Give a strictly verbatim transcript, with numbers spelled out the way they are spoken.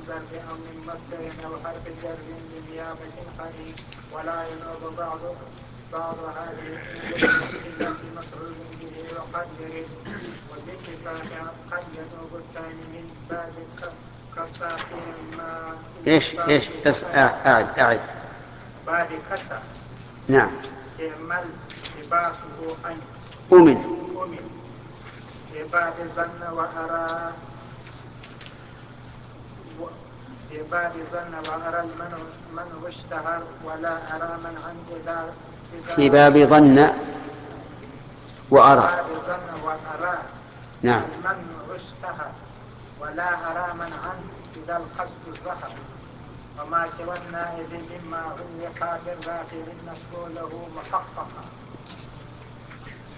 ظرف أو من مصدر أو حرف جر بالنيابة الحري. ولا ينوب بعض بعض هذه الأمور إلا بمفعول به وقد يرد. وباتفاق قد ينوب الثاني من باب كساقي ما إيش إيش أعد أعد باب كسا. نعم. كمل لباسه أن أمن أمن. بباب ظن وأرى بباب ظن وأرى المنع منع اشتهر ولا أرى منعا إذا في باب ظن وأرى. بباب ظن وأرى نعم. المنع اشتهر ولا أرى منعا إذا القصد ظهر. وما سوى النائب مما علق بالراكب المسؤول له محققا.